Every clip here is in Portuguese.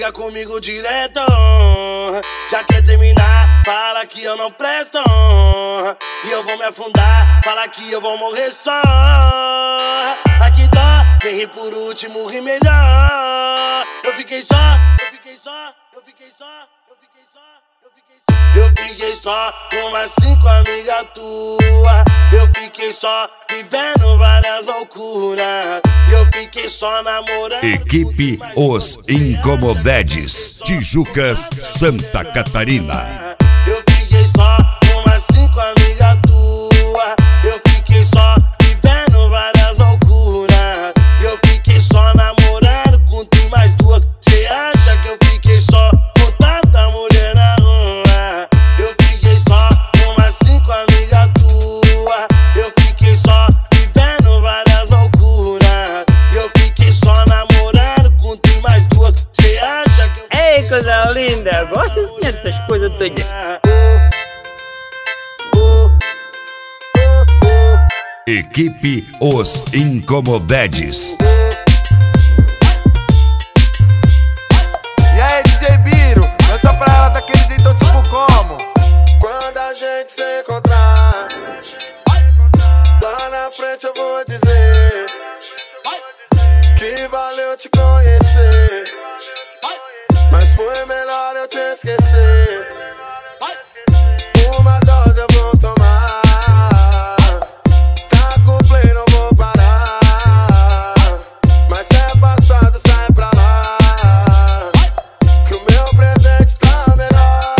briga comigo direto. Já quer terminar, fala que eu não presto. E eu vou me afundar, fala que eu vou morrer só. Aqui dó, quem ri por último ri melhor. Eu fiquei só, eu fiquei só, eu fiquei só, eu fiquei só, eu fiquei só. Eu fiquei só com umas 5 amigas tuas. Eu fiquei só vivendo várias loucuras. Eu fiquei só namorando. Equipe Os Incomodedes, Tijucas, Santa Catarina. Eu fiquei só com umas 5 amigas tuas. Eu fiquei só vivendo várias loucuras. Eu fiquei só namorando com tu mais 2. Cê acha que eu fiquei só com tanta mulher na rua? Eu fiquei só com umas 5 amigas tuas. Eu fiquei só vivendo várias loucuras. Eu fiquei só namorando com tu mais 2. Cê acha que eu... Ei, coisa linda, gosto assim dessas coisas doidas. Equipe Os Incomodedes. E aí, DJ Biro, dança pra ela daquele jeitão tipo como? Quando a gente se encontrar, lá na frente eu vou dizer que valeu te conhecer, mas foi melhor eu te esquecer. Uma dose eu vou tomar, tá com play, não vou parar. Mas se é passado, sai pra lá, que o meu presente tá melhor.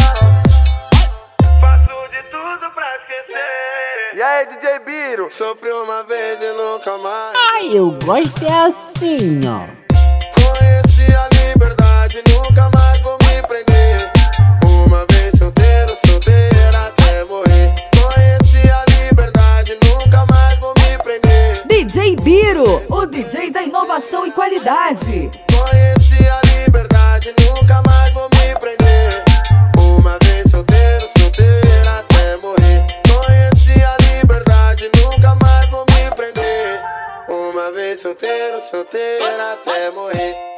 Faço de tudo pra esquecer. E aí, DJ Biro? Sofri uma vez e nunca mais. Ai, eu gosto é assim, ó. Conheci a liberdade, nunca mais vou me prender. Uma vez solteiro, solteira até morrer. Conheci a liberdade, nunca mais vou me prender. DJ Biro, o DJ da inovação e qualidade. Conheci a liberdade, nunca mais vou me prender. Uma vez solteiro, solteira até morrer. Conheci a liberdade, nunca mais vou me prender. Uma vez solteiro, solteira até morrer.